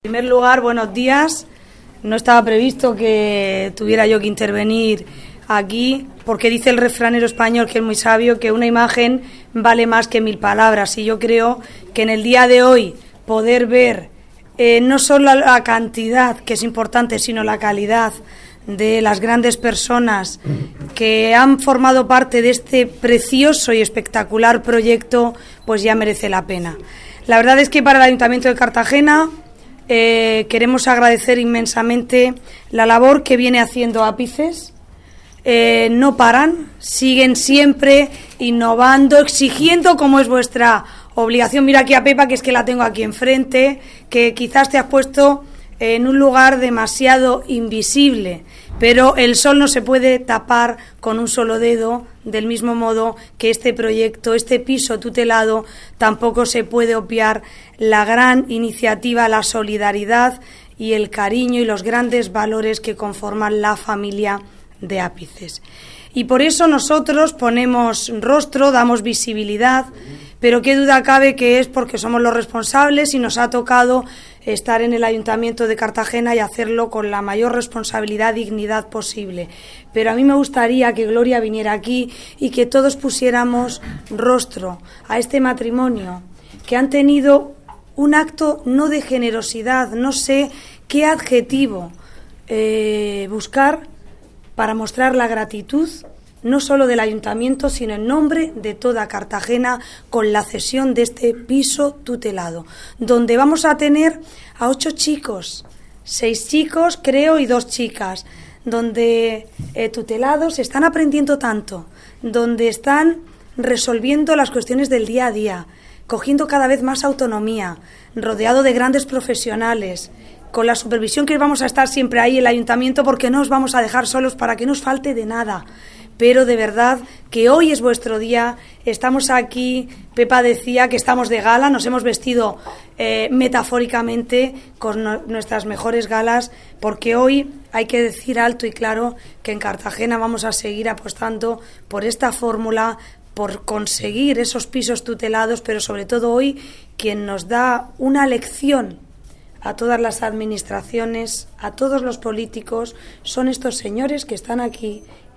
En primer lugar, buenos días. No estaba previsto que tuviera yo que intervenir aquí, porque dice el refranero español, que es muy sabio, que una imagen vale más que 1000 palabras. Y yo creo que en el día de hoy poder ver no solo la cantidad, que es importante, sino la calidad de las grandes personas que han formado parte de este precioso y espectacular proyecto, pues ya merece la pena. La verdad es que para el Ayuntamiento de Cartagena queremos agradecer inmensamente la labor que viene haciendo Ápices. No paran, siguen siempre innovando, exigiendo, como es vuestra obligación. Mira aquí a Pepa, que es que la tengo aquí enfrente, que quizás te has puesto en un lugar demasiado invisible, pero el sol no se puede tapar con un solo dedo, del mismo modo que este proyecto, este piso tutelado, tampoco se puede obviar la gran iniciativa, la solidaridad y el cariño y los grandes valores que conforman la familia de Ápices. Y por eso nosotros ponemos rostro, damos visibilidad, pero qué duda cabe que es porque somos los responsables y nos ha tocado estar en el Ayuntamiento de Cartagena y hacerlo con la mayor responsabilidad y dignidad posible. Pero a mí me gustaría que Gloria viniera aquí y que todos pusiéramos rostro a este matrimonio, que han tenido un acto no de generosidad, no sé qué adjetivo buscar para mostrar la gratitud, no solo del Ayuntamiento, sino en nombre de toda Cartagena, con la cesión de este piso tutelado, donde vamos a tener a 8 chicos, 6 chicos creo y 2 chicas, donde tutelados están aprendiendo tanto, donde están resolviendo las cuestiones del día a día, cogiendo cada vez más autonomía, rodeado de grandes profesionales, con la supervisión que vamos a estar siempre ahí el Ayuntamiento, porque no os vamos a dejar solos para que no os falte de nada. Pero de verdad que hoy es vuestro día, estamos aquí, Pepa decía que estamos de gala, nos hemos vestido metafóricamente con nuestras mejores galas, porque hoy hay que decir alto y claro que en Cartagena vamos a seguir apostando por esta fórmula, por conseguir esos pisos tutelados, pero sobre todo hoy quien nos da una lección a todas las administraciones, a todos los políticos, son estos señores que están aquí,